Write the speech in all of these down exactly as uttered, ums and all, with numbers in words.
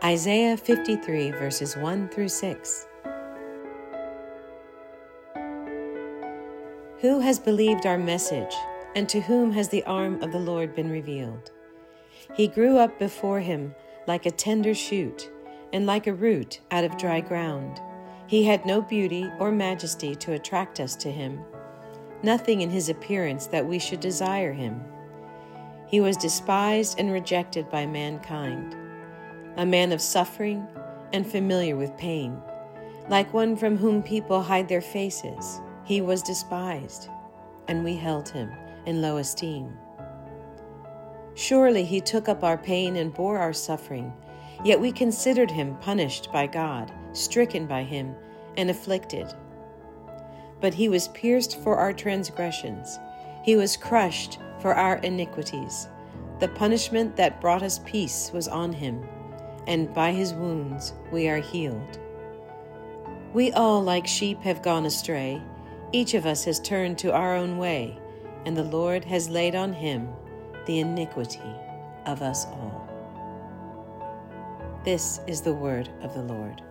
Isaiah fifty-three, verses one through six. Who has believed our message, and to whom has the arm of the Lord been revealed? He grew up before him like a tender shoot, and like a root out of dry ground. He had no beauty or majesty to attract us to him, nothing in his appearance that we should desire him. He was despised and rejected by mankind, a man of suffering and familiar with pain. Like one from whom people hide their faces, he was despised, and we held him in low esteem. Surely he took up our pain and bore our suffering, yet we considered him punished by God, stricken by him, and afflicted. But he was pierced for our transgressions, he was crushed for our iniquities. The punishment that brought us peace was on him, and by his wounds we are healed. We all like sheep have gone astray. Each of us has turned to our own way, and the Lord has laid on him the iniquity of us all. This is the word of the Lord.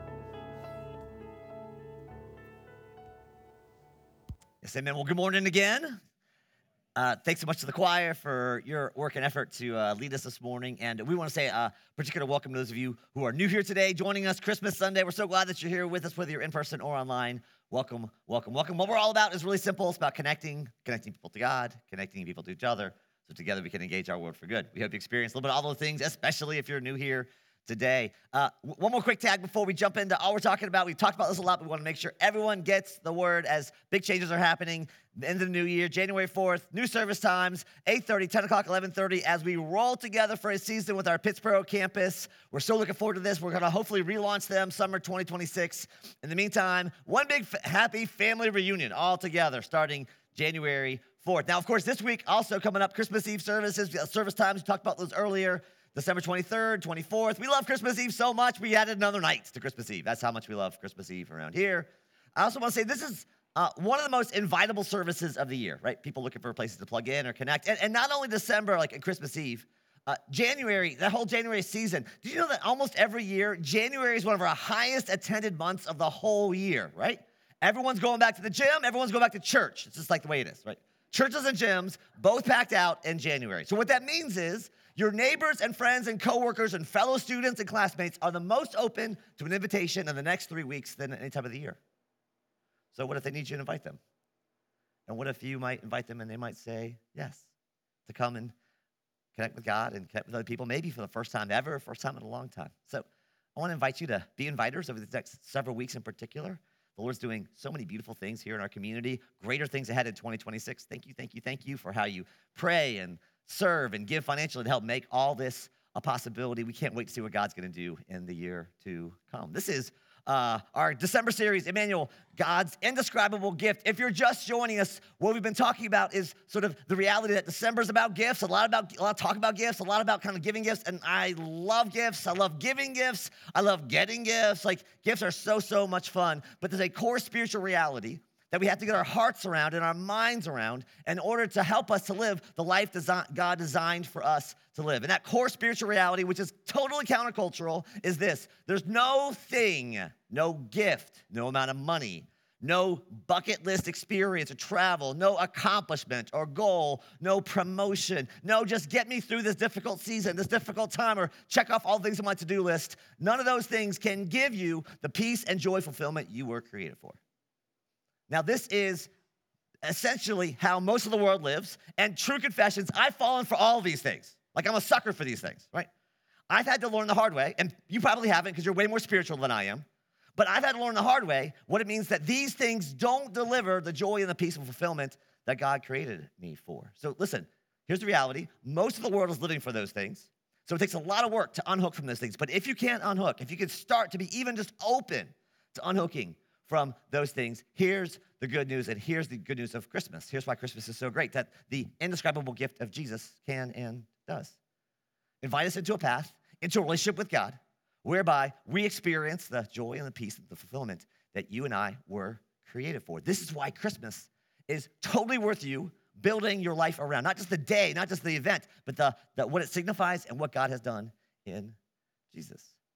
Yes, amen. Well, good morning again. Uh, thanks so much to the choir for your work and effort to uh, lead us this morning. And we want to say a particular welcome to those of you who are new here today, joining us Christmas Sunday. We're so glad that you're here with us, whether you're in person or online. Welcome, welcome, welcome. What we're all about is really simple. It's about connecting, connecting people to God, connecting people to each other, so together we can engage our world for good. We hope you experience a little bit of all those things, especially if you're new here today. Uh, one more quick tag before we jump into all we're talking about. We've talked about this a lot, but we want to make sure everyone gets the word as big changes are happening. The end of the new year, January fourth, new service times, eight thirty, ten o'clock, eleven thirty, as we roll together for a season with our Pittsburgh campus. We're so looking forward to this. We're going to hopefully relaunch them summer twenty twenty-six. In the meantime, one big f- happy family reunion all together starting January fourth. Now, of course, this week also coming up, Christmas Eve services, service times. We talked about those earlier. December twenty-third, twenty-fourth. We love Christmas Eve so much, we added another night to Christmas Eve. That's how much we love Christmas Eve around here. I also want to say this is uh, one of the most invitable services of the year, right? People looking for places to plug in or connect. And, and not only December, like at Christmas Eve, uh, January, that whole January season. Did you know that almost every year, January is one of our highest attended months of the whole year, right? Everyone's going back to the gym. Everyone's going back to church. It's just like the way it is, right? Churches and gyms, both packed out in January. So what that means is your neighbors and friends and coworkers and fellow students and classmates are the most open to an invitation in the next three weeks than any time of the year. So what if they need you to invite them? And what if you might invite them and they might say yes to come and connect with God and connect with other people, maybe for the first time ever, first time in a long time. So I want to invite you to be inviters over the next several weeks in particular. The Lord's doing so many beautiful things here in our community, greater things ahead in twenty twenty-six. Thank you, thank you, thank you for how you pray and serve and give financially to help make all this a possibility. We can't wait to see what God's going to do in the year to come. This is uh, our December series, Emmanuel, God's Indescribable Gift. If you're just joining us, what we've been talking about is sort of the reality that December is about gifts, a lot about a lot of talk about gifts, a lot about kind of giving gifts, and I love gifts. I love giving gifts. I love getting gifts. Like, gifts are so, so much fun, but there's a core spiritual reality that we have to get our hearts around and our minds around in order to help us to live the life desi- God designed for us to live. And that core spiritual reality, which is totally countercultural, is this. There's no thing, no gift, no amount of money, no bucket list experience or travel, no accomplishment or goal, no promotion, no just get me through this difficult season, this difficult time, or check off all the things on my to-do list. None of those things can give you the peace and joy fulfillment you were created for. Now, this is essentially how most of the world lives, and true confessions, I've fallen for all of these things. Like, I'm a sucker for these things, right? I've had to learn the hard way, and you probably haven't because you're way more spiritual than I am, but I've had to learn the hard way what it means that these things don't deliver the joy and the peace and fulfillment that God created me for. So listen, here's the reality. Most of the world is living for those things, so it takes a lot of work to unhook from those things. But if you can't unhook, if you can start to be even just open to unhooking from those things, here's the good news, and here's the good news of Christmas. Here's why Christmas is so great, that the indescribable gift of Jesus can and does invite us into a path, into a relationship with God, whereby we experience the joy and the peace and the fulfillment that you and I were created for. This is why Christmas is totally worth you building your life around. Not just the day, not just the event, but the, the what it signifies and what God has done in Jesus.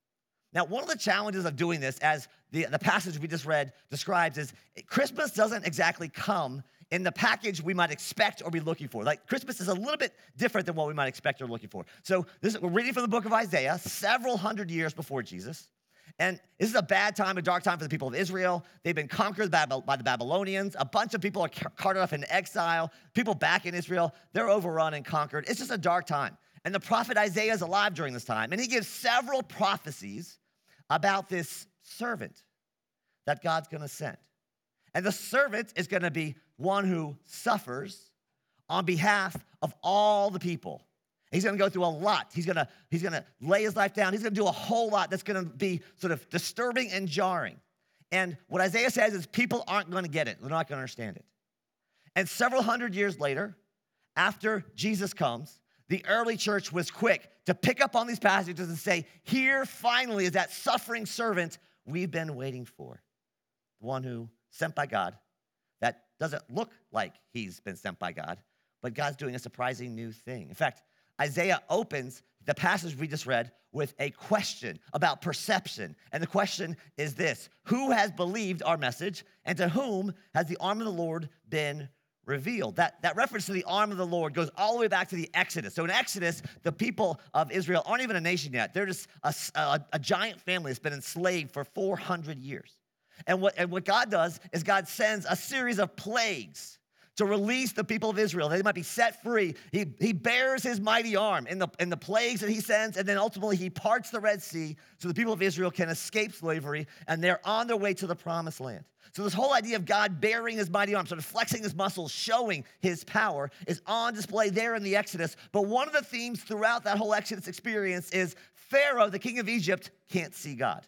Now, one of the challenges of doing this, as the, the passage we just read describes, is Christmas doesn't exactly come in the package we might expect or be looking for. Like, Christmas is a little bit different than what we might expect or looking for. So this, we're reading from the book of Isaiah, several hundred years before Jesus. And this is a bad time, a dark time for the people of Israel. They've been conquered by the Babylonians. A bunch of people are carted off into exile. People back in Israel, they're overrun and conquered. It's just a dark time. And the prophet Isaiah is alive during this time. And he gives several prophecies about this servant that God's going to send. And the servant is going to be one who suffers on behalf of all the people. He's going to go through a lot. He's going to, he's going to lay his life down. He's going to do a whole lot that's going to be sort of disturbing and jarring. And what Isaiah says is people aren't going to get it. They're not going to understand it. And several hundred years later, after Jesus comes, the early church was quick to pick up on these passages and say, here finally is that suffering servant we've been waiting for. The one who sent by God, that doesn't look like he's been sent by God, but God's doing a surprising new thing. In fact, Isaiah opens the passage we just read with a question about perception. And the question is this: who has believed our message, and to whom has the arm of the Lord been revealed? That, that reference to the arm of the Lord goes all the way back to the Exodus. So in Exodus, the people of Israel aren't even a nation yet. They're just a, a, a giant family that's been enslaved for four hundred years. And what, and what God does is God sends a series of plagues to release the people of Israel. They might be set free. He, he bears his mighty arm in the, in the plagues that he sends, and then ultimately he parts the Red Sea so the people of Israel can escape slavery, and they're on their way to the promised land. So this whole idea of God bearing his mighty arm, sort of flexing his muscles, showing his power, is on display there in the Exodus. But one of the themes throughout that whole Exodus experience is Pharaoh, the king of Egypt, can't see God.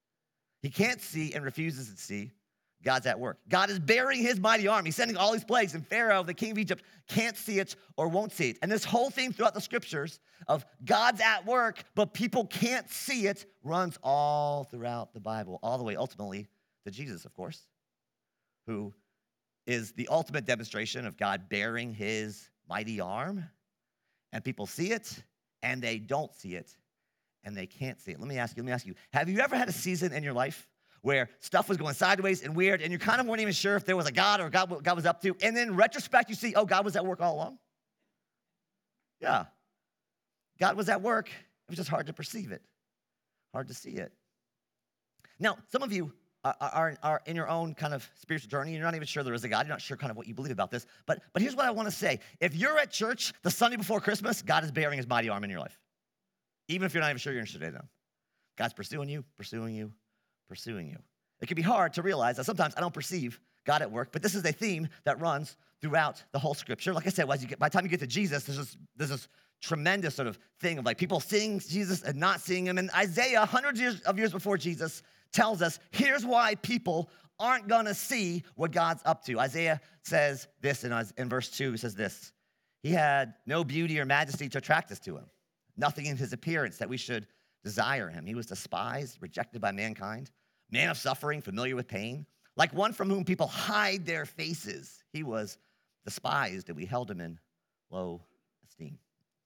He can't see and refuses to see. God's at work. God is bearing his mighty arm. He's sending all these plagues, and Pharaoh, the king of Egypt, can't see it or won't see it. And this whole theme throughout the scriptures of God's at work, but people can't see it, runs all throughout the Bible, all the way ultimately to Jesus, of course, who is the ultimate demonstration of God bearing his mighty arm. And people see it, and they don't see it, and they can't see it. Let me ask you, let me ask you, have you ever had a season in your life where stuff was going sideways and weird, and you kind of weren't even sure if there was a God or God, what God was up to, and then in retrospect, you see, oh, God was at work all along? Yeah. God was at work. It was just hard to perceive it, hard to see it. Now, some of you are, are, are in your own kind of spiritual journey, and you're not even sure there is a God. You're not sure kind of what you believe about this, but, but here's what I want to say. If you're at church the Sunday before Christmas, God is bearing his mighty arm in your life, even if you're not even sure you're interested in him. God's pursuing you, pursuing you, pursuing you. It can be hard to realize that sometimes I don't perceive God at work, but this is a theme that runs throughout the whole scripture. Like I said, as you get, by the time you get to Jesus, there's this, there's this tremendous sort of thing of like people seeing Jesus and not seeing him. And Isaiah, hundreds of years, of years before Jesus, tells us here's why people aren't going to see what God's up to. Isaiah says this in, in verse two, he says this: he had no beauty or majesty to attract us to him, nothing in his appearance that we should desire him. He was despised, rejected by mankind, man of suffering, familiar with pain. Like one from whom people hide their faces, he was despised, and we held him in low esteem.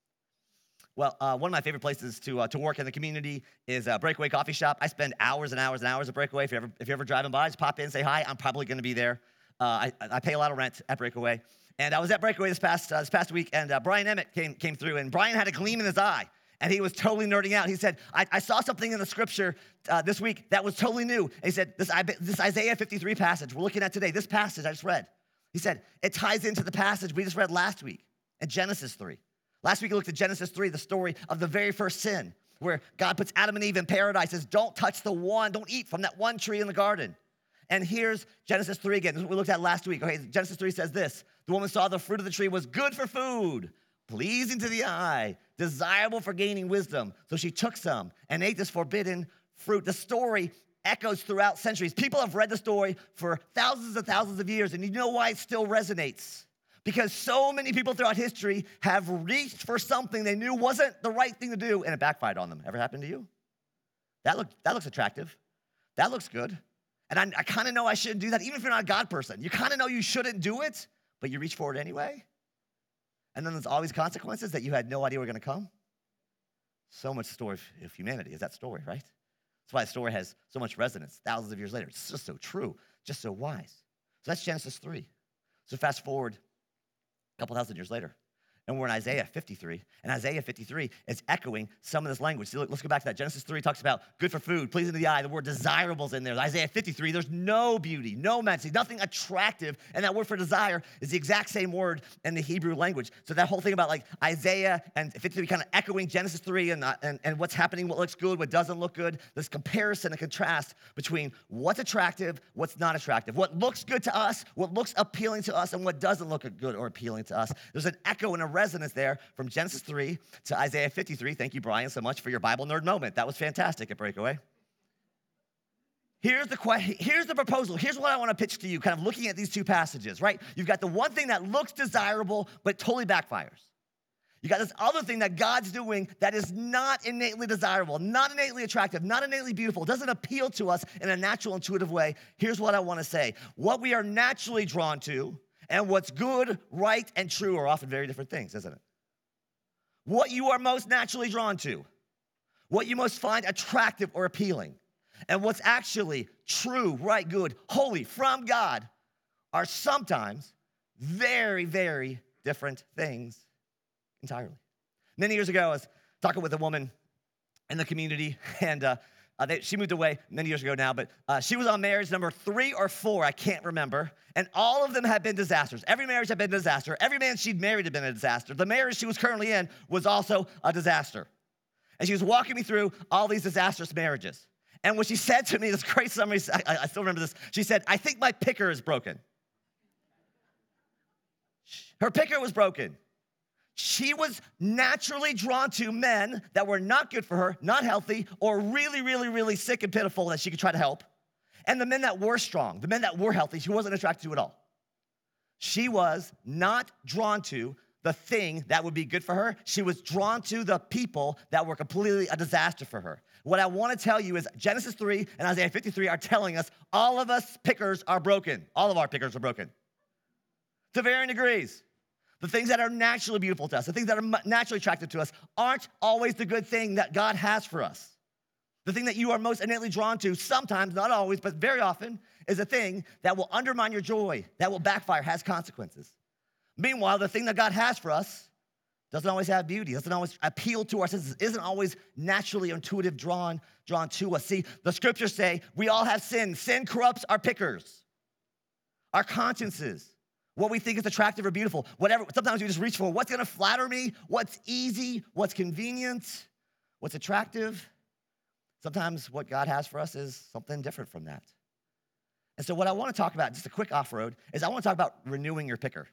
Well, uh, one of my favorite places to uh, to work in the community is a Breakaway Coffee Shop. I spend hours and hours and hours at Breakaway. If you're ever, if you're ever driving by, just pop in, say hi. I'm probably going to be there. Uh, I, I pay a lot of rent at Breakaway. And I was at Breakaway this past uh, this past week, and uh, Brian Emmett came, came through, and Brian had a gleam in his eye. And he was totally nerding out. He said, I, I saw something in the scripture uh, this week that was totally new. And he said, this, this Isaiah fifty-three passage we're looking at today, this passage I just read, he said, it ties into the passage we just read last week in Genesis three. Last week we looked at Genesis three, the story of the very first sin, where God puts Adam and Eve in paradise, says, don't touch the one, don't eat from that one tree in the garden. And here's Genesis three again. This is what we looked at last week. Okay, Genesis three says this: the woman saw the fruit of the tree was good for food, pleasing to the eye, desirable for gaining wisdom. So she took some and ate this forbidden fruit. The story echoes throughout centuries. People have read the story for thousands and thousands of years, and you know why it still resonates? Because so many people throughout history have reached for something they knew wasn't the right thing to do, and it backfired on them. Ever happened to you? That, look, that looks attractive. That looks good. And I, I kind of know I shouldn't do that, even if you're not a God person. You kind of know you shouldn't do it, but you reach for it anyway. And then there's always consequences that you had no idea were going to come. So much story of humanity is that story, right? That's why the story has so much resonance thousands of years later. It's just so true, just so wise. So that's Genesis three. So fast forward a couple thousand years later, and we're in Isaiah fifty-three. And Isaiah fifty-three is echoing some of this language. See, look, let's go back to that. Genesis three talks about good for food, pleasing to the eye. The word desirable's in there. Isaiah fifty-three, there's no beauty, no majesty, nothing attractive. And that word for desire is the exact same word in the Hebrew language. So that whole thing about like Isaiah and fifty-three kind of echoing Genesis three and, uh, and, and what's happening, what looks good, what doesn't look good. This comparison and contrast between what's attractive, what's not attractive, what looks good to us, what looks appealing to us, and what doesn't look good or appealing to us. There's an echo and a resonance there from Genesis three to Isaiah fifty-three. Thank you, Brian, so much for your Bible nerd moment. That was fantastic at Breakaway. Here's the question, here's the proposal. Here's what I want to pitch to you, kind of looking at these two passages, right? You've got the one thing that looks desirable, but totally backfires. You got this other thing that God's doing that is not innately desirable, not innately attractive, not innately beautiful. It doesn't appeal to us in a natural, intuitive way. Here's what I want to say. What we are naturally drawn to and what's good, right, and true are often very different things, isn't it? What you are most naturally drawn to, what you most find attractive or appealing, and what's actually true, right, good, holy from God are sometimes very, very different things entirely. Many years ago, I was talking with a woman in the community, and uh, uh, they, she moved away many years ago now, but uh, she was on marriage number three or four, I can't remember, and all of them had been disasters. Every marriage had been a disaster. Every man she'd married had been a disaster. The marriage she was currently in was also a disaster. And she was walking me through all these disastrous marriages. And what she said to me, this great summary, I, I still remember this, she said, I think my picker is broken. Her picker was broken. She was naturally drawn to men that were not good for her, not healthy, or really, really, really sick and pitiful that she could try to help. And the men that were strong, the men that were healthy, she wasn't attracted to at all. She was not drawn to the thing that would be good for her. She was drawn to the people that were completely a disaster for her. What I want to tell you is Genesis three and Isaiah fifty-three are telling us all of us pickers are broken. All of our pickers are broken to varying degrees. The things that are naturally beautiful to us, the things that are naturally attractive to us aren't always the good thing that God has for us. The thing that you are most innately drawn to, sometimes, not always, but very often, is a thing that will undermine your joy, that will backfire, has consequences. Meanwhile, the thing that God has for us doesn't always have beauty, doesn't always appeal to our senses, isn't always naturally intuitive drawn, drawn to us. See, the scriptures say we all have sin. Sin corrupts our pickers, our consciences, what we think is attractive or beautiful, whatever. Sometimes we just reach for what's gonna flatter me, what's easy, what's convenient, what's attractive. Sometimes what God has for us is something different from that. And so what I wanna talk about, just a quick off-road, is I wanna talk about renewing your picker.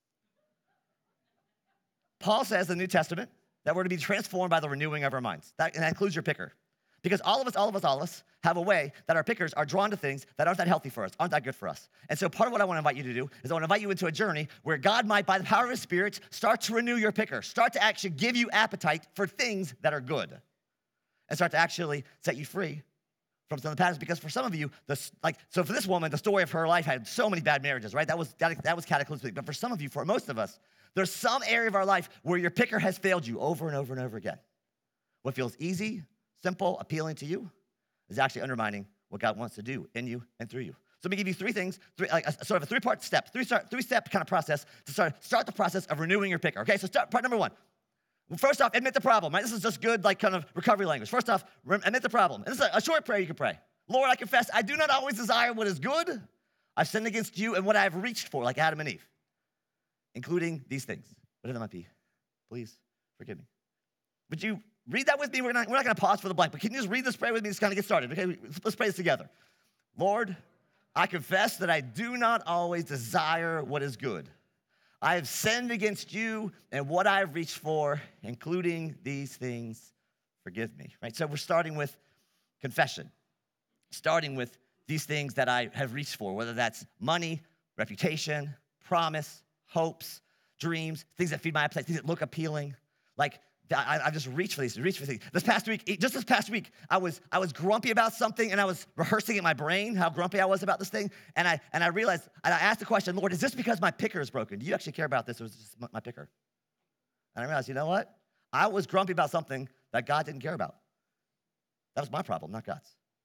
Paul says in the New Testament that we're to be transformed by the renewing of our minds. That, and that includes your picker. Because all of us, all of us, all of us have a way that our pickers are drawn to things that aren't that healthy for us, aren't that good for us. And so part of what I want to invite you to do is I want to invite you into a journey where God might, by the power of his Spirit, start to renew your picker, start to actually give you appetite for things that are good, and start to actually set you free from some of the patterns. Because for some of you, the, like, so for this woman, the story of her life had so many bad marriages, right? That was, that, that was cataclysmic. But for some of you, for most of us, there's some area of our life where your picker has failed you over and over and over again. What feels easy, simple, appealing to you is actually undermining what God wants to do in you and through you. So let me give you three things, three, like a, sort of a three-part step, three start, three-step kind of process to start, start the process of renewing your picker. Okay, so start, part number one. Well, first off, admit the problem, right? This is just good, like, kind of recovery language. First off, admit the problem. And this is a, a short prayer you can pray. Lord, I confess I do not always desire what is good. I've sinned against you and what I have reached for, like Adam and Eve, including these things, whatever that might be. Please forgive me. Would you read that with me? We're not, we're not going to pause for the blank, but can you just read this prayer with me just kind of get started? Okay, let's pray this together. Lord, I confess that I do not always desire what is good. I have sinned against you and what I have reached for, including these things. Forgive me, right? So we're starting with confession, starting with these things that I have reached for, whether that's money, reputation, promise, hopes, dreams, things that feed my appetite, things that look appealing. Like, I, I just reach for these, reach for these. This past week, just this past week, I was I was grumpy about something, and I was rehearsing in my brain how grumpy I was about this thing, and I and I realized, and I asked the question, Lord, is this because my picker is broken? Do you actually care about this, or is this just my picker? And I realized, you know what? I was grumpy about something that God didn't care about. That was my problem, not God's.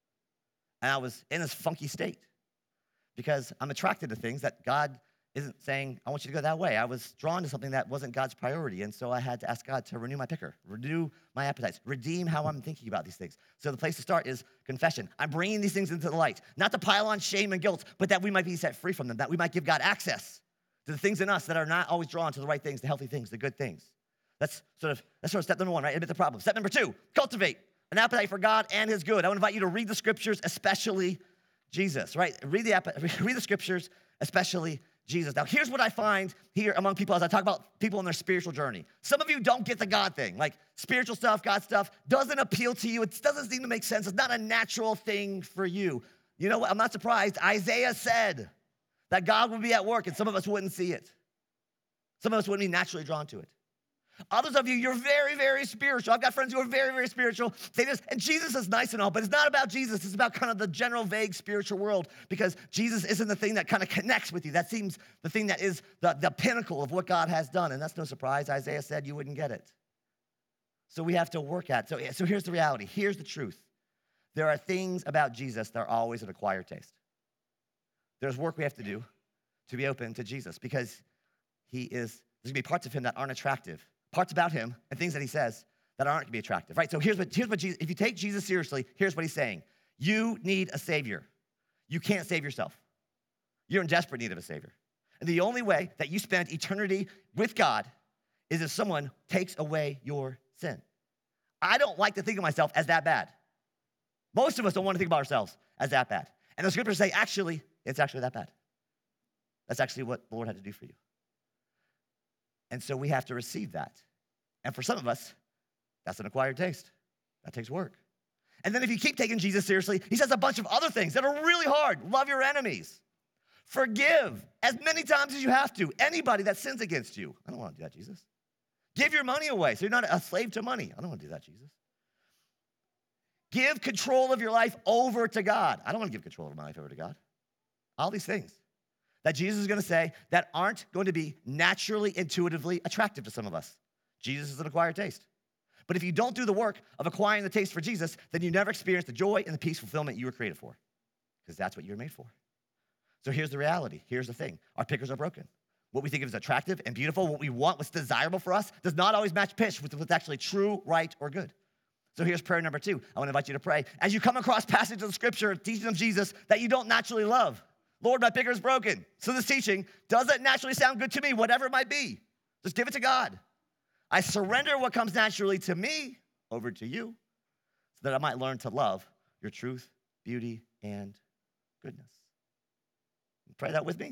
And I was in this funky state because I'm attracted to things that God isn't saying, I want you to go that way. I was drawn to something that wasn't God's priority. And so I had to ask God to renew my picker, renew my appetites, redeem how I'm thinking about these things. So the place to start is confession. I'm bringing these things into the light, not to pile on shame and guilt, but that we might be set free from them, that we might give God access to the things in us that are not always drawn to the right things, the healthy things, the good things. That's sort of, that's sort of step number one, right? Admit the problem. Step number two, cultivate an appetite for God and his good. I want to invite you to read the scriptures, especially Jesus, right? Read the, read the scriptures, especially Jesus. Now, here's what I find here among people as I talk about people in their spiritual journey. Some of you don't get the God thing. Like spiritual stuff, God stuff doesn't appeal to you. It doesn't seem to make sense. It's not a natural thing for you. You know what? I'm not surprised. Isaiah said that God would be at work and some of us wouldn't see it. Some of us wouldn't be naturally drawn to it. Others of you, you're very, very spiritual. I've got friends who are very, very spiritual. Say this, and Jesus is nice and all, but it's not about Jesus. It's about kind of the general, vague spiritual world because Jesus isn't the thing that kind of connects with you. That seems the thing that is the, the pinnacle of what God has done, and that's no surprise. Isaiah said you wouldn't get it. So we have to work at it. So, so here's the reality. Here's the truth. There are things about Jesus that are always an acquired taste. There's work we have to do to be open to Jesus because he is, there's going to be parts of him that aren't attractive. Parts about him and things that he says that aren't going to be attractive, right? So here's what, here's what Jesus, if you take Jesus seriously, here's what he's saying. You need a savior. You can't save yourself. You're in desperate need of a savior. And the only way that you spend eternity with God is if someone takes away your sin. I don't like to think of myself as that bad. Most of us don't want to think about ourselves as that bad. And the scriptures say, actually, it's actually that bad. That's actually what the Lord had to do for you. And so we have to receive that. And for some of us, that's an acquired taste. That takes work. And then if you keep taking Jesus seriously, he says a bunch of other things that are really hard. Love your enemies. Forgive as many times as you have to. Anybody that sins against you. I don't want to do that, Jesus. Give your money away so you're not a slave to money. I don't want to do that, Jesus. Give control of your life over to God. I don't want to give control of my life over to God. All these things that Jesus is going to say that aren't going to be naturally, intuitively attractive to some of us. Jesus is an acquired taste. But if you don't do the work of acquiring the taste for Jesus, then you never experience the joy and the peace fulfillment you were created for, because that's what you were made for. So here's the reality. Here's the thing. Our pickers are broken. What we think of as attractive and beautiful, what we want, what's desirable for us, does not always match pitch with what's actually true, right, or good. So here's prayer number two. I want to invite you to pray. As you come across passages of Scripture, teaching of Jesus that you don't naturally love, Lord, my picker is broken. So this teaching doesn't naturally sound good to me, whatever it might be. Just give it to God. I surrender what comes naturally to me over to you so that I might learn to love your truth, beauty, and goodness. Pray that with me.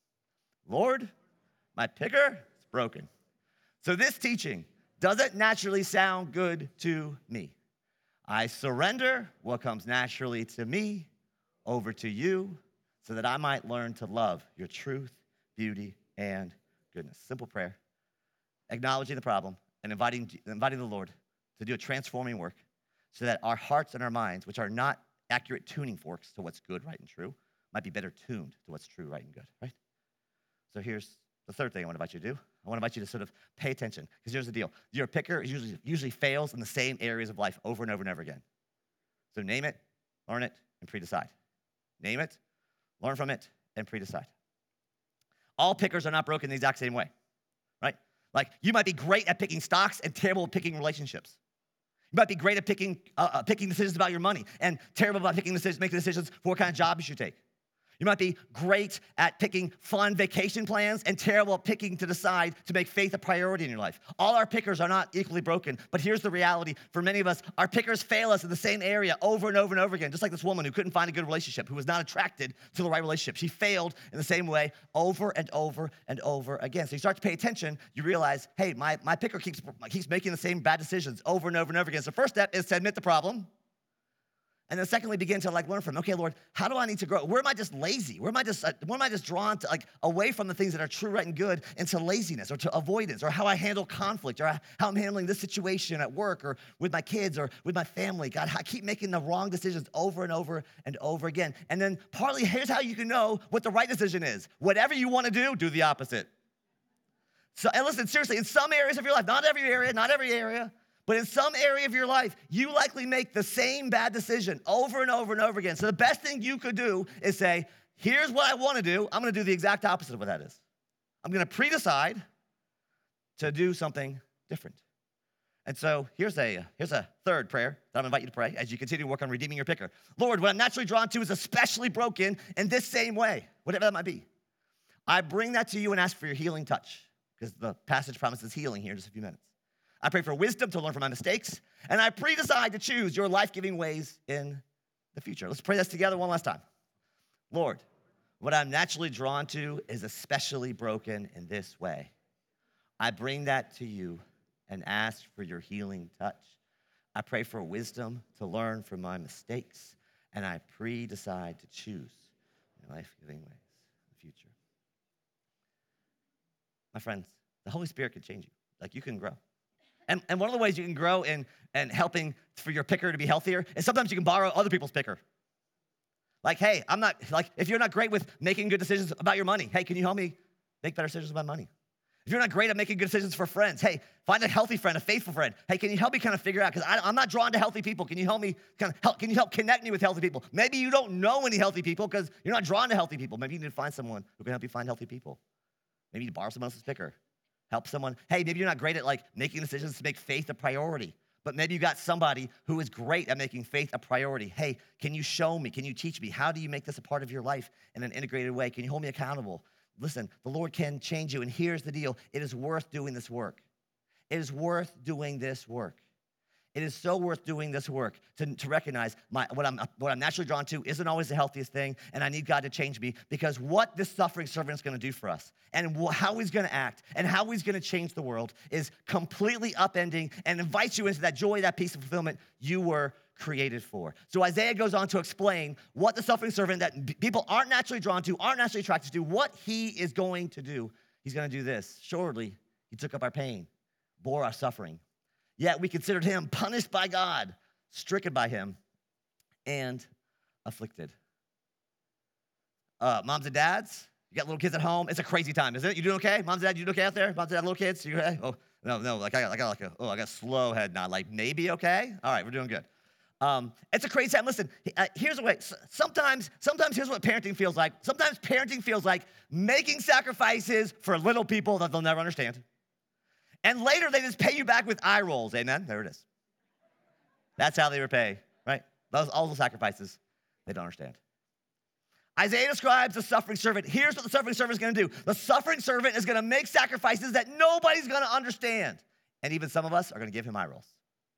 Lord, my picker is broken. So this teaching doesn't naturally sound good to me. I surrender what comes naturally to me over to you so that I might learn to love your truth, beauty, and goodness. Simple prayer. Acknowledging the problem and inviting, inviting the Lord to do a transforming work so that our hearts and our minds, which are not accurate tuning forks to what's good, right, and true, might be better tuned to what's true, right, and good, right? So here's the third thing I want to invite you to do. I want to invite you to sort of pay attention, because here's the deal. Your picker usually, usually fails in the same areas of life over and over and over again. So name it, learn it, and pre-decide. Name it, learn from it, and pre-decide. All pickers are not broken the exact same way, right? Like, you might be great at picking stocks and terrible at picking relationships. You might be great at picking, uh, uh, picking decisions about your money and terrible about picking decisions, making decisions for what kind of job you should take. You might be great at picking fun vacation plans and terrible at picking to decide to make faith a priority in your life. All our pickers are not equally broken, but here's the reality. For many of us, our pickers fail us in the same area over and over and over again, just like this woman who couldn't find a good relationship, who was not attracted to the right relationship. She failed in the same way over and over and over again. So you start to pay attention, you realize, hey, my, my picker keeps, keeps making the same bad decisions over and over and over again. So first step is to admit the problem. And then secondly, begin to like learn from, okay, Lord, how do I need to grow? Where am I just lazy? Where am I just, uh, where am I just drawn to, like, away from the things that are true, right, and good into laziness or to avoidance, or how I handle conflict, or how I'm handling this situation at work or with my kids or with my family. God, I keep making the wrong decisions over and over and over again. And then partly, here's how you can know what the right decision is. Whatever you want to do, do the opposite. So, and listen, seriously, in some areas of your life, not every area, not every area, But in some area of your life, you likely make the same bad decision over and over and over again. So the best thing you could do is say, here's what I want to do. I'm going to do the exact opposite of what that is. I'm going to pre-decide to do something different. And so here's a, here's a third prayer that I'm going to invite you to pray as you continue to work on redeeming your picker. Lord, what I'm naturally drawn to is especially broken in this same way, whatever that might be. I bring that to you and ask for your healing touch, because the passage promises healing here in just a few minutes. I pray for wisdom to learn from my mistakes, and I pre-decide to choose your life-giving ways in the future. Let's pray this together one last time. Lord, what I'm naturally drawn to is especially broken in this way. I bring that to you and ask for your healing touch. I pray for wisdom to learn from my mistakes, and I pre-decide to choose your life-giving ways in the future. My friends, the Holy Spirit can change you. Like, you can grow. And, and one of the ways you can grow in, in helping for your picker to be healthier is sometimes you can borrow other people's picker. Like, hey, I'm not, like, if you're not great with making good decisions about your money, hey, can you help me make better decisions about money? If you're not great at making good decisions for friends, hey, find a healthy friend, a faithful friend. Hey, can you help me kind of figure out, because I'm not drawn to healthy people. Can you help me kind of help, can you help connect me with healthy people? Maybe you don't know any healthy people because you're not drawn to healthy people. Maybe you need to find someone who can help you find healthy people. Maybe you need to borrow someone else's picker. Help someone. Hey, maybe you're not great at like making decisions to make faith a priority, but maybe you got somebody who is great at making faith a priority. Hey, can you show me? Can you teach me? How do you make this a part of your life in an integrated way? Can you hold me accountable? Listen, the Lord can change you, and here's the deal. It is worth doing this work. It is worth doing this work. It is so worth doing this work to, to recognize my, what, I'm, what I'm naturally drawn to isn't always the healthiest thing, and I need God to change me, because what this suffering servant is going to do for us and wh- how he's going to act and how he's going to change the world is completely upending and invites you into that joy, that peace, and fulfillment you were created for. So Isaiah goes on to explain what the suffering servant that b- people aren't naturally drawn to, aren't naturally attracted to, what he is going to do. He's going to do this. Surely he took up our pain, bore our suffering. Yet we considered him punished by God, stricken by him, and afflicted. Uh, moms and dads, you got little kids at home. It's a crazy time, isn't it? You doing okay? Moms and dads, you doing okay out there? Moms and dad, little kids, you okay? Oh, no, no, like I got, I got like a, oh, I got a slow head nod, like maybe okay? All right, we're doing good. Um, it's a crazy time. Listen, uh, here's the way. Sometimes, sometimes here's what parenting feels like. Sometimes parenting feels like making sacrifices for little people that they'll never understand. And later, they just pay you back with eye rolls. Amen? There it is. That's how they repay, right? Those, all the sacrifices they don't understand. Isaiah describes the suffering servant. Here's what the suffering servant is going to do. The suffering servant is going to make sacrifices that nobody's going to understand. And even some of us are going to give him eye rolls.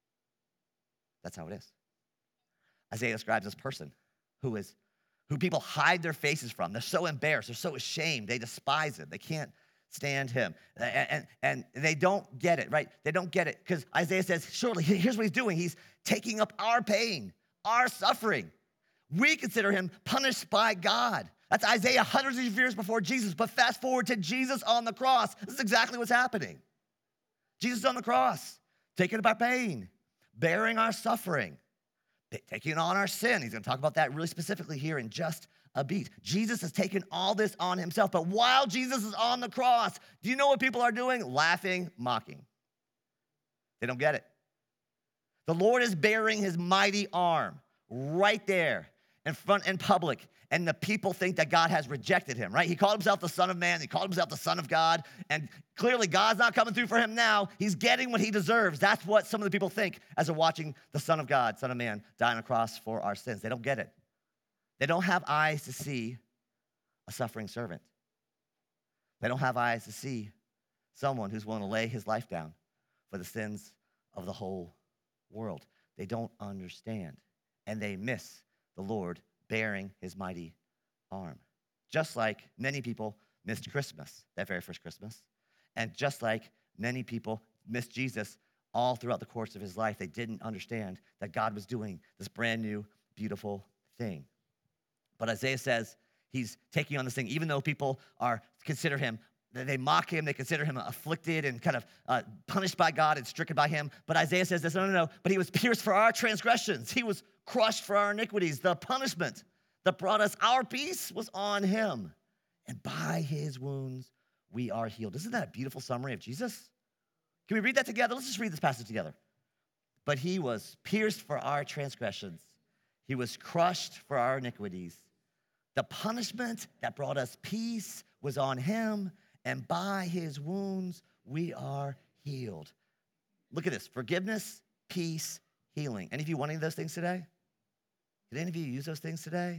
That's how it is. Isaiah describes this person who is, who people hide their faces from. They're so embarrassed. They're so ashamed. They despise him. They can't stand him. And, and, and they don't get it, right? They don't get it because Isaiah says, surely, here's what he's doing. He's taking up our pain, our suffering. We consider him punished by God. That's Isaiah hundreds of years before Jesus. But fast forward to Jesus on the cross. This is exactly what's happening. Jesus on the cross, taking up our pain, bearing our suffering, taking on our sin. He's going to talk about that really specifically here in just a beat. Jesus has taken all this on himself. But while Jesus is on the cross, do you know what people are doing? Laughing, mocking. They don't get it. The Lord is bearing his mighty arm right there in front in public, and the people think that God has rejected him, right? He called himself the Son of Man. He called himself the Son of God, and clearly God's not coming through for him now. He's getting what he deserves. That's what some of the people think as they're watching the Son of God, Son of Man, die on a cross for our sins. They don't get it. They don't have eyes to see a suffering servant. They don't have eyes to see someone who's willing to lay his life down for the sins of the whole world. They don't understand, and they miss the Lord bearing his mighty arm. Just like many people missed Christmas, that very first Christmas, and just like many people missed Jesus all throughout the course of his life, they didn't understand that God was doing this brand new, beautiful thing. But Isaiah says he's taking on this thing, even though people are consider him, they mock him, they consider him afflicted and kind of uh, punished by God and stricken by him. But Isaiah says this, no, no, no, but he was pierced for our transgressions. He was crushed for our iniquities. The punishment that brought us our peace was on him. And by his wounds, we are healed. Isn't that a beautiful summary of Jesus? Can we read that together? Let's just read this passage together. But he was pierced for our transgressions. He was crushed for our iniquities. The punishment that brought us peace was on him, and by his wounds we are healed. Look at this, forgiveness, peace, healing. Any of you want any of those things today? Did any of you use those things today?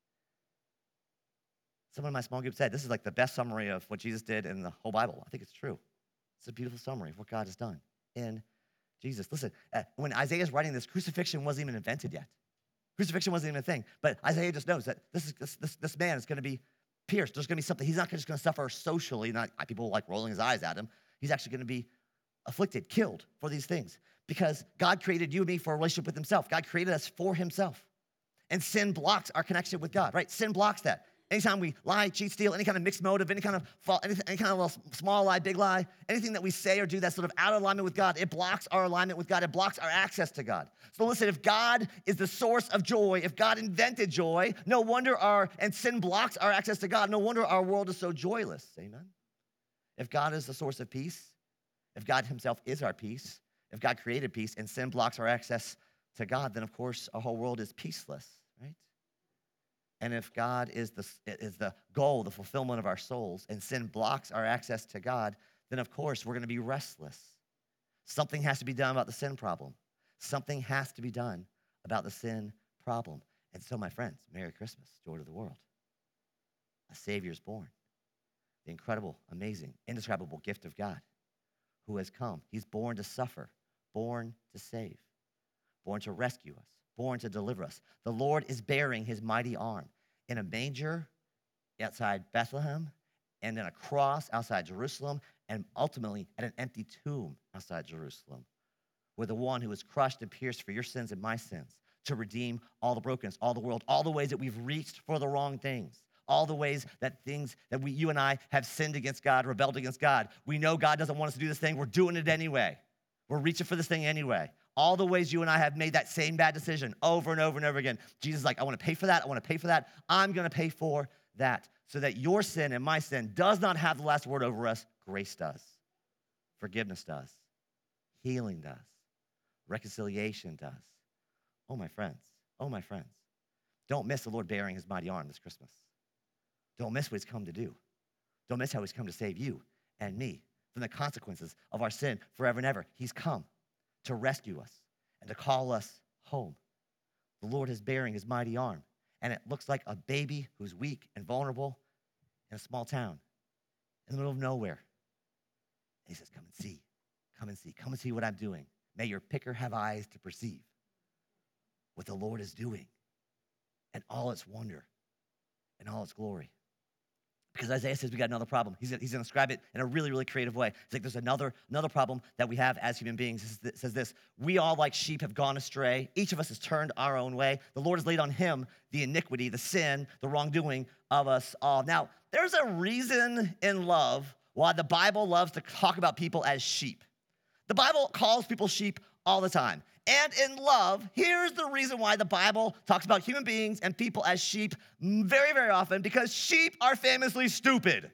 Someone in my small group said, this is like the best summary of what Jesus did in the whole Bible. I think it's true. It's a beautiful summary of what God has done in Jesus. Listen, uh, when Isaiah is writing this, crucifixion wasn't even invented yet. Crucifixion wasn't even a thing. But Isaiah just knows that this, is, this, this, this man is going to be pierced. There's going to be something. He's not just going to suffer socially, not people like rolling his eyes at him. He's actually going to be afflicted, killed for these things. Because God created you and me for a relationship with himself. God created us for himself. And sin blocks our connection with God, right? Sin blocks that. Anytime we lie, cheat, steal, any kind of mixed motive, any kind of fault, any, any kind of little small lie, big lie, anything that we say or do that's sort of out of alignment with God, it blocks our alignment with God. It blocks our access to God. So listen, if God is the source of joy, if God invented joy, no wonder our, and sin blocks our access to God, no wonder our world is so joyless. Amen? If God is the source of peace, if God himself is our peace, if God created peace and sin blocks our access to God, then of course our whole world is peaceless, right? And if God is the, is the goal, the fulfillment of our souls, and sin blocks our access to God, then of course we're going to be restless. Something has to be done about the sin problem. Something has to be done about the sin problem. And so, my friends, Merry Christmas, joy to the world. A Savior is born. The incredible, amazing, indescribable gift of God who has come. He's born to suffer, born to save, born to rescue us, born to deliver us. The Lord is bearing his mighty arm in a manger outside Bethlehem, and in a cross outside Jerusalem, and ultimately at an empty tomb outside Jerusalem, where the one who was crushed and pierced for your sins and my sins, to redeem all the brokenness, all the world, all the ways that we've reached for the wrong things, all the ways that things that we, you and I have sinned against God, rebelled against God. We know God doesn't want us to do this thing. We're doing it anyway. We're reaching for this thing anyway. All the ways you and I have made that same bad decision over and over and over again. Jesus is like, I want to pay for that. I want to pay for that. I'm going to pay for that so that your sin and my sin does not have the last word over us. Grace does. Forgiveness does. Healing does. Reconciliation does. Oh, my friends. Oh, my friends. Don't miss the Lord bearing his mighty arm this Christmas. Don't miss what he's come to do. Don't miss how he's come to save you and me from the consequences of our sin forever and ever. He's come to rescue us and to call us home. The Lord is bearing his mighty arm, and it looks like a baby who's weak and vulnerable in a small town in the middle of nowhere. And he says, come and see, come and see, come and see what I'm doing. May your picker have eyes to perceive what the Lord is doing and all its wonder and all its glory. Because Isaiah says we got another problem. He's, he's going to describe it in a really, really creative way. It's like there's another, another problem that we have as human beings. It says this, we all like sheep have gone astray. Each of us has turned our own way. The Lord has laid on him the iniquity, the sin, the wrongdoing of us all. Now, there's a reason in love why the Bible loves to talk about people as sheep. The Bible calls people sheep all the time. And in love, here's the reason why the Bible talks about human beings and people as sheep very, very often, because sheep are famously stupid.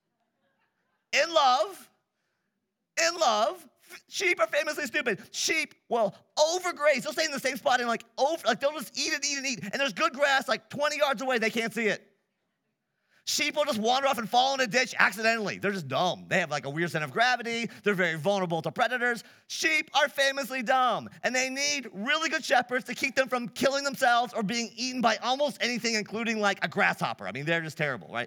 In love, in love, sheep are famously stupid. Sheep will overgraze. They'll stay in the same spot and like, over, like they'll just eat and eat and eat. And there's good grass like twenty yards away. They can't see it. Sheep will just wander off and fall in a ditch accidentally. They're just dumb. They have like a weird center of gravity. They're very vulnerable to predators. Sheep are famously dumb, and they need really good shepherds to keep them from killing themselves or being eaten by almost anything, including like a grasshopper. I mean, they're just terrible, right?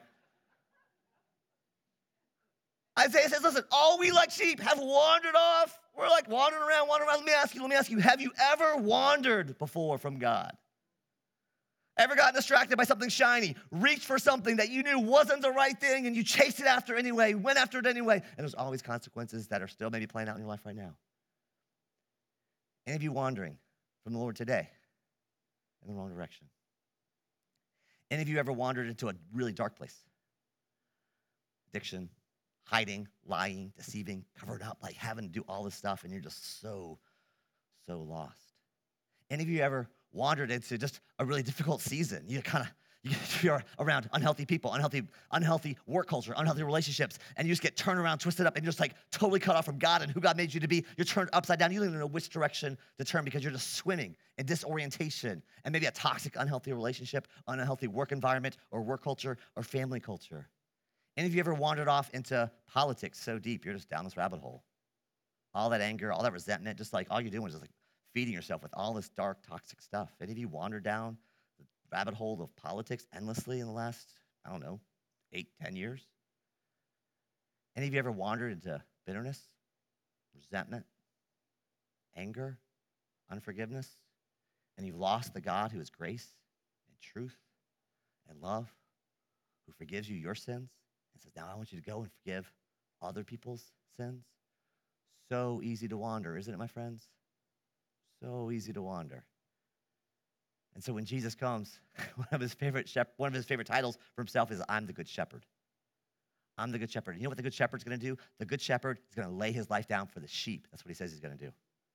Isaiah says, listen, all we like sheep have wandered off. We're like wandering around, wandering around. Let me ask you, let me ask you, have you ever wandered before from God? Ever gotten distracted by something shiny, reached for something that you knew wasn't the right thing, and you chased it after anyway, went after it anyway, and there's always consequences that are still maybe playing out in your life right now? Any of you wandering from the Lord today in the wrong direction? Any of you ever wandered into a really dark place? Addiction, hiding, lying, deceiving, covered up, like having to do all this stuff, and you're just so, so lost. Any of you ever wandered into just a really difficult season? You kind of, You're around unhealthy people, unhealthy, unhealthy work culture, unhealthy relationships, and you just get turned around, twisted up, and you're just like totally cut off from God and who God made you to be. You're turned upside down. You don't even know which direction to turn because you're just swimming in disorientation and maybe a toxic, unhealthy relationship, unhealthy work environment or work culture or family culture. Any of you ever wandered off into politics so deep, you're just down this rabbit hole? All that anger, all that resentment, just like all you're doing is just like feeding yourself with all this dark, toxic stuff. Any of you wandered down the rabbit hole of politics endlessly in the last, I don't know, eight, ten years? Any of you ever wandered into bitterness, resentment, anger, unforgiveness, and you've lost the God who is grace and truth and love, who forgives you your sins and says, now I want you to go and forgive other people's sins? So easy to wander, isn't it, my friends? So easy to wander. And so when Jesus comes, one of his favorite shep- one of his favorite titles for himself is, I'm the Good Shepherd. I'm the Good Shepherd. You know what the Good Shepherd's going to do? The Good Shepherd is going to lay his life down for the sheep. That's what he says he's going to do.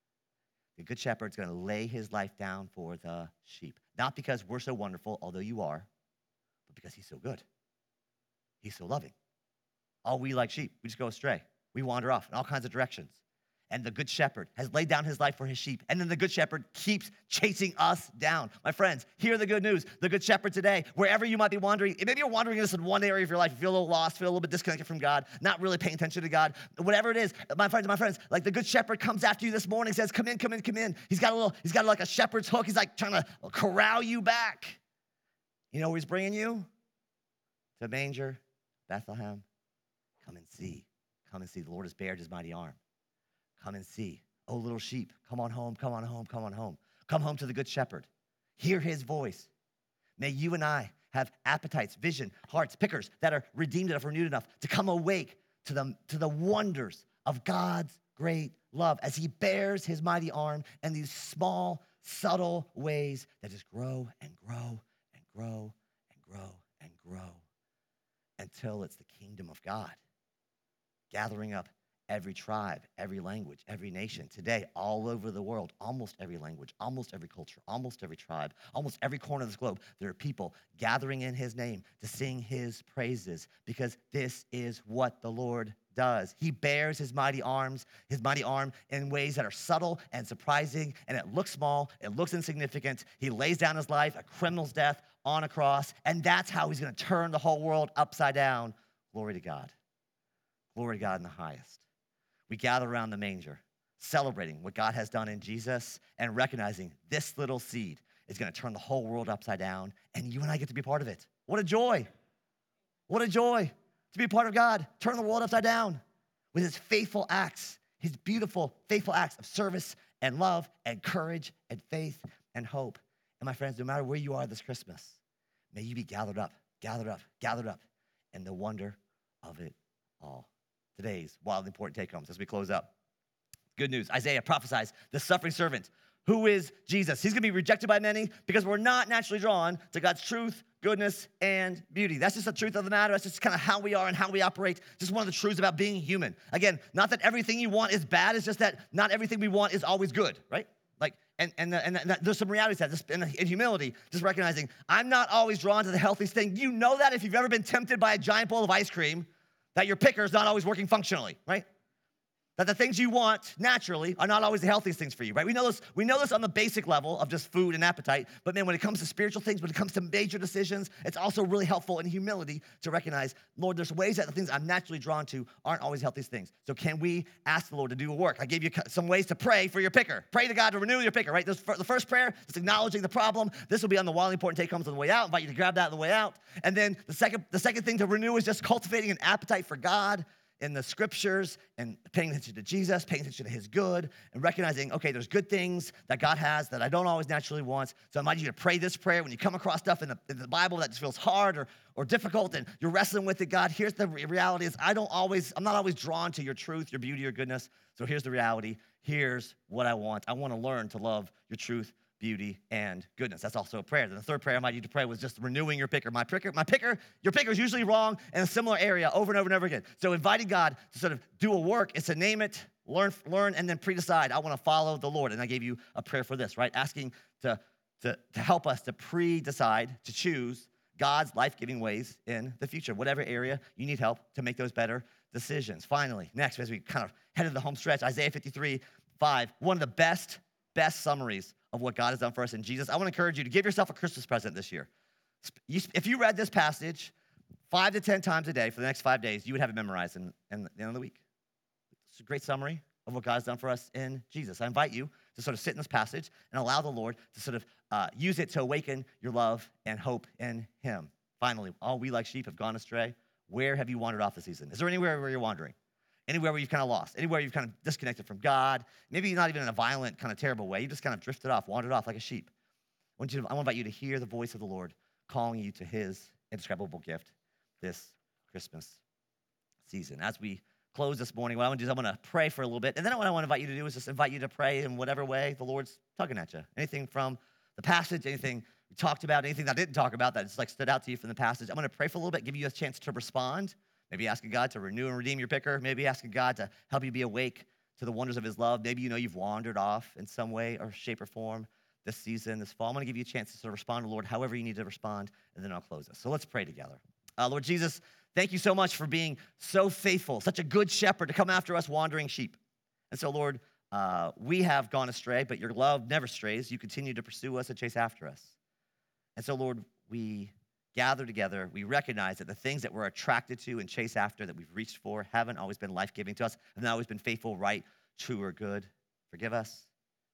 The Good Shepherd's going to lay his life down for the sheep. Not because we're so wonderful, although you are, but because he's so good. He's so loving. All we like sheep, we just go astray. We wander off in all kinds of directions. And the Good Shepherd has laid down his life for his sheep. And then the Good Shepherd keeps chasing us down. My friends, hear the good news. The Good Shepherd today, wherever you might be wandering, maybe you're wandering in this in one area of your life, you feel a little lost, feel a little bit disconnected from God, not really paying attention to God, whatever it is, my friends, my friends, like the Good Shepherd comes after you this morning, says, come in, come in, come in. He's got a little, he's got like a shepherd's hook. He's like trying to corral you back. You know where he's bringing you? To a manger, Bethlehem. Come and see. Come and see. The Lord has bared his mighty arm. Come and see. Oh, little sheep, come on home, come on home, come on home. Come home to the Good Shepherd. Hear his voice. May you and I have appetites, vision, hearts, pickers that are redeemed enough, renewed enough to come awake to the, to the wonders of God's great love as he bears his mighty arm in these small, subtle ways that just grow and grow and grow and grow and grow until it's the kingdom of God, gathering up every tribe, every language, every nation. Today, all over the world, almost every language, almost every culture, almost every tribe, almost every corner of this globe, there are people gathering in his name to sing his praises because this is what the Lord does. He bears his mighty arms, his mighty arm in ways that are subtle and surprising, and it looks small, it looks insignificant. He lays down his life, a criminal's death on a cross, and that's how he's going to turn the whole world upside down. Glory to God. Glory to God in the highest. We gather around the manger, celebrating what God has done in Jesus and recognizing this little seed is going to turn the whole world upside down, and you and I get to be part of it. What a joy. What a joy to be a part of God, turn the world upside down with his faithful acts, his beautiful, faithful acts of service and love and courage and faith and hope. And my friends, no matter where you are this Christmas, may you be gathered up, gathered up, gathered up in the wonder of it all. Today's wildly important take-homes as we close up. Good news. Isaiah prophesies the suffering servant. Who is Jesus? He's going to be rejected by many because we're not naturally drawn to God's truth, goodness, and beauty. That's just the truth of the matter. That's just kind of how we are and how we operate. Just one of the truths about being human. Again, not that everything you want is bad. It's just that not everything we want is always good, right? Like, and and, and, and there's some reality to that. Just in, in humility, just recognizing I'm not always drawn to the healthiest thing. You know that if you've ever been tempted by a giant bowl of ice cream, that your picker is not always working functionally, right? That the things you want naturally are not always the healthiest things for you, right? We know this, we know this on the basic level of just food and appetite, but man, when it comes to spiritual things, when it comes to major decisions, it's also really helpful in humility to recognize, Lord, there's ways that the things I'm naturally drawn to aren't always the healthiest things. So can we ask the Lord to do a work? I gave you some ways to pray for your picker. Pray to God to renew your picker, right? This, the first prayer is acknowledging the problem. This will be on the wildly important take-homes on the way out. I invite you to grab that on the way out. And then the second, the second thing to renew is just cultivating an appetite for God in the scriptures and paying attention to Jesus, paying attention to his good, and recognizing, okay, there's good things that God has that I don't always naturally want. So I invite you to pray this prayer when you come across stuff in the, in the Bible that just feels hard or, or difficult and you're wrestling with it. God, here's the reality is I don't always, I'm not always drawn to your truth, your beauty, your goodness. So here's the reality. Here's what I want. I want to learn to love your truth, beauty, and goodness. That's also a prayer. Then the third prayer I might need to pray was just renewing your picker. My picker, my picker, your picker is usually wrong in a similar area over and over and over again. So inviting God to sort of do a work is to name it, learn, learn, and then pre-decide. I want to follow the Lord. And I gave you a prayer for this, right? Asking to, to, to help us to pre-decide, to choose God's life-giving ways in the future, whatever area you need help to make those better decisions. Finally, next, as we kind of head to the home stretch, Isaiah fifty-three, five, one of the best, best summaries of what God has done for us in Jesus. I want to encourage you to give yourself a Christmas present this year. If you read this passage five to ten times a day for the next five days, you would have it memorized in, in the end of the week. It's a great summary of what God has done for us in Jesus. I invite you to sort of sit in this passage and allow the Lord to sort of uh, use it to awaken your love and hope in him. Finally, all we like sheep have gone astray. Where have you wandered off this season? Is there anywhere where you're wandering? Anywhere where you've kind of lost? Anywhere you've kind of disconnected from God? Maybe not even in a violent, kind of terrible way. You just kind of drifted off, wandered off like a sheep. I want, you to, I want to invite you to hear the voice of the Lord calling you to his indescribable gift this Christmas season. As we close this morning, what I want to do is I want to pray for a little bit. And then what I want to invite you to do is just invite you to pray in whatever way the Lord's tugging at you. Anything from the passage, anything we talked about, anything that I didn't talk about that just like stood out to you from the passage. I'm going to pray for a little bit, give you a chance to respond. Maybe asking God to renew and redeem your picker. Maybe asking God to help you be awake to the wonders of his love. Maybe you know you've wandered off in some way or shape or form this season, this fall. I'm going to give you a chance to sort of respond to the Lord however you need to respond, and then I'll close this. So let's pray together. Uh, Lord Jesus, thank you so much for being so faithful, such a good shepherd to come after us wandering sheep. And so, Lord, uh, we have gone astray, but your love never strays. You continue to pursue us and chase after us. And so, Lord, we gather together. We recognize that the things that we're attracted to and chase after that we've reached for haven't always been life-giving to us, have not always been faithful, right, true, or good. Forgive us.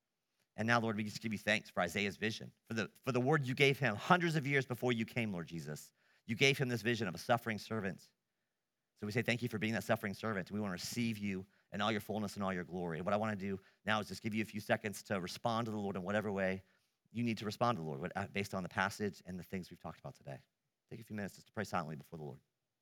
And now, Lord, we just give you thanks for Isaiah's vision, for the, for the word you gave him hundreds of years before you came, Lord Jesus. You gave him this vision of a suffering servant. So we say thank you for being that suffering servant. We want to receive you in all your fullness and all your glory. And what I want to do now is just give you a few seconds to respond to the Lord in whatever way you need to respond to the Lord based on the passage and the things we've talked about today. Take a few minutes just to pray silently before the Lord.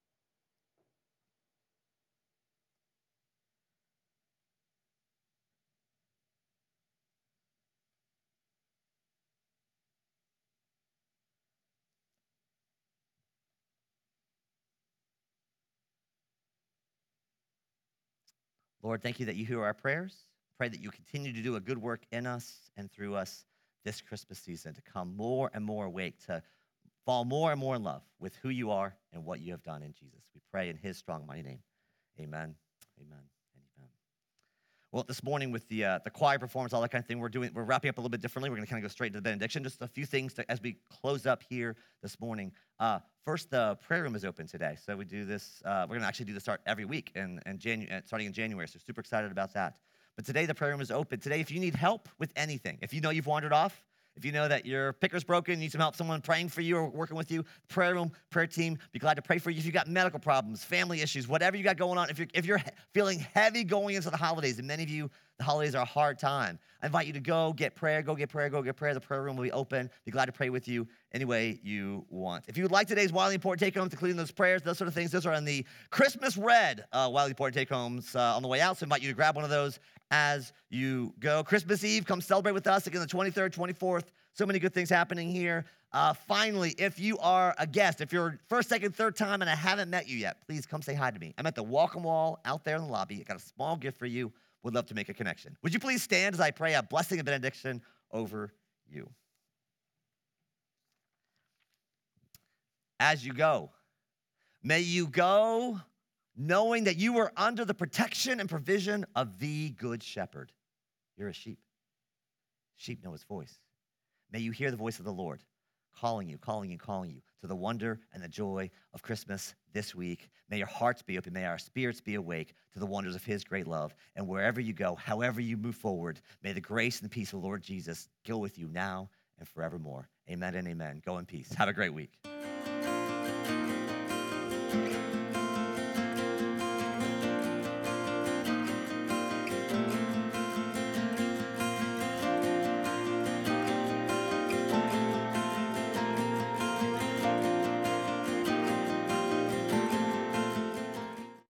Lord, thank you that you hear our prayers. Pray that you continue to do a good work in us and through us this Christmas season, to come more and more awake, to fall more and more in love with who you are and what you have done in Jesus. We pray in his strong, mighty name. Amen, amen, and amen. Well, this morning with the uh, the choir performance, all that kind of thing, we're doing, we're wrapping up a little bit differently. We're going to kind of go straight to the benediction. Just a few things to, as we close up here this morning. Uh, first, the prayer room is open today. So we do this, uh, we're going to actually do this start every week, and, and Janu- starting in January. So super excited about that. But today, the prayer room is open. Today, if you need help with anything, if you know you've wandered off, if you know that your picker's broken, you need some help, someone praying for you or working with you, prayer room, prayer team, be glad to pray for you. If you've got medical problems, family issues, whatever you got going on, if you're, if you're feeling heavy going into the holidays, and many of you, the holidays are a hard time, I invite you to go get prayer, go get prayer, go get prayer. The prayer room will be open. Be glad to pray with you any way you want. If you would like today's Wildly Important Take-Homes, including those prayers, those sort of things, those are on the Christmas Red uh, Wildly Important Take-Homes uh, on the way out, so I invite you to grab one of those as you go. Christmas Eve, come celebrate with us again the twenty-third, twenty-fourth. So many good things happening here. Uh, finally, if you are a guest, if you're first, second, third time and I haven't met you yet, please come say hi to me. I'm at the Welcome Wall out there in the lobby. I got a small gift for you. Would love to make a connection. Would you please stand as I pray a blessing and benediction over you? As you go, may you go knowing that you are under the protection and provision of the Good Shepherd. You're a sheep. Sheep know his voice. May you hear the voice of the Lord calling you, calling you, calling you to the wonder and the joy of Christmas this week. May your hearts be open. May our spirits be awake to the wonders of his great love. And wherever you go, however you move forward, may the grace and the peace of the Lord Jesus go with you now and forevermore. Amen and amen. Go in peace. Have a great week.